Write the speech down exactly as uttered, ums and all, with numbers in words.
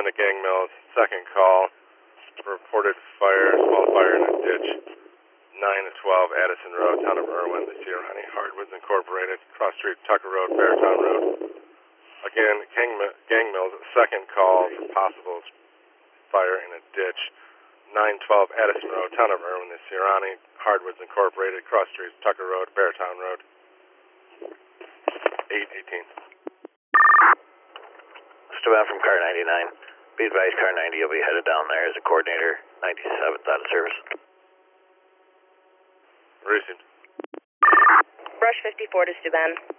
to Gang Mills, second call, reported fire, small fire in a ditch, nine to twelve Addison Road, town of Irwin, the Sierrani Hardwoods Incorporated, cross street Tucker Road, Beartown Road. Again, Gang, Gang Mills, second call, possible fire in a ditch, nine twelve Addison Road, town of Irwin, the Sierrani Hardwoods Incorporated, cross street Tucker Road, Beartown Road, eight eighteen. Still from car ninety-nine. Be advised, car ninety will be headed down there as a coordinator, ninety-seventh out of service. Received. Brush fifty-four to Stuban.